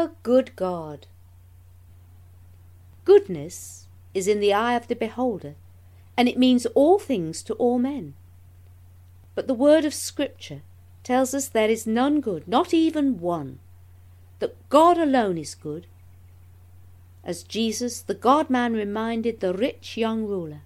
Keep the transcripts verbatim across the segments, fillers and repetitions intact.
Our good God. Goodness is in the eye of the beholder, and it means all things to all men. But the word of Scripture tells us there is none good, not even one, that God alone is good, as Jesus, the God-man, reminded the rich young ruler.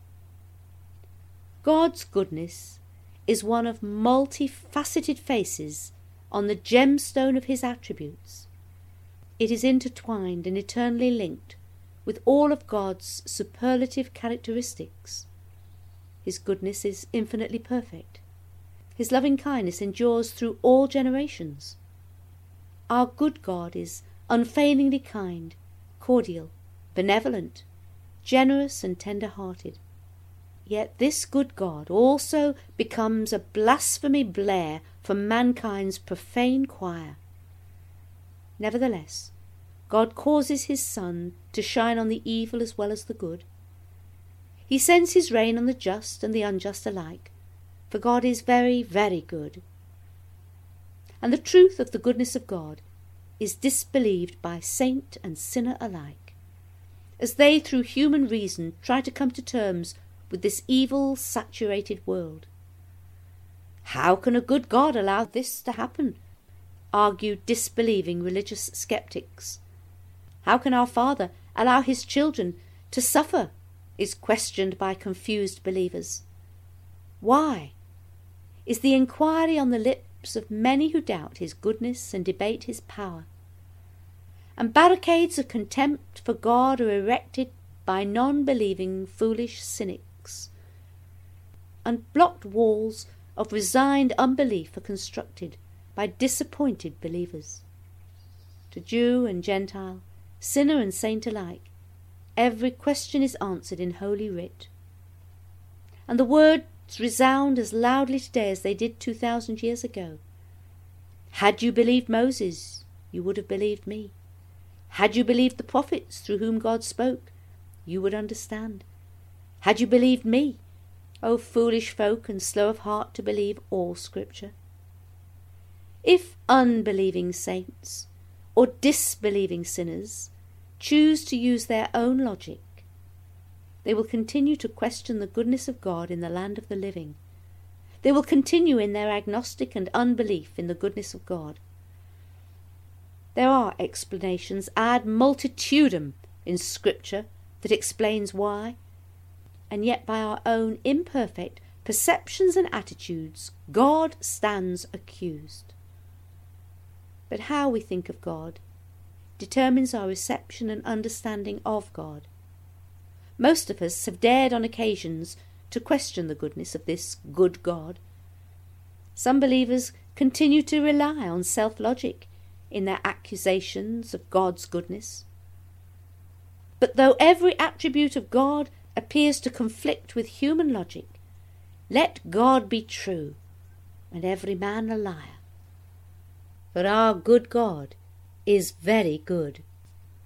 God's goodness is one of multifaceted faces on the gemstone of his attributes. It is intertwined and eternally linked with all of God's superlative characteristics. His goodness is infinitely perfect. His loving kindness endures through all generations. Our good God is unfailingly kind, cordial, benevolent, generous and tender-hearted. Yet this good God also becomes a blasphemy blare from mankind's profane choir. Nevertheless, God causes his sun to shine on the evil as well as the good. He sends his rain on the just and the unjust alike, for God is very, very good. And the truth of the goodness of God is disbelieved by saint and sinner alike, as they through human reason try to come to terms with this evil-saturated world. How can a good God allow this to happen? Argue disbelieving religious skeptics. How can our Father allow his children to suffer? Is questioned by confused believers. Why? Is the inquiry on the lips of many who doubt his goodness and debate his power. And barricades of contempt for God are erected by non-believing foolish cynics, and blocked walls of resigned unbelief are constructed by disappointed believers. To Jew and Gentile, sinner and saint alike, every question is answered in Holy Writ, and the words resound as loudly today as they did two thousand years ago. Had you believed Moses, you would have believed me. Had you believed the prophets through whom God spoke, you would understand. Had you believed me, O foolish folk and slow of heart to believe all Scripture? If unbelieving saints or disbelieving sinners choose to use their own logic, they will continue to question the goodness of God in the land of the living. They will continue in their agnostic and unbelief in the goodness of God. There are explanations ad multitudem in Scripture that explains why, and yet by our own imperfect perceptions and attitudes, God stands accused. But how we think of God determines our reception and understanding of God. Most of us have dared on occasions to question the goodness of this good God. Some believers continue to rely on self-logic in their accusations of God's goodness. But though every attribute of God appears to conflict with human logic, let God be true, and every man a liar. For our good God is very good.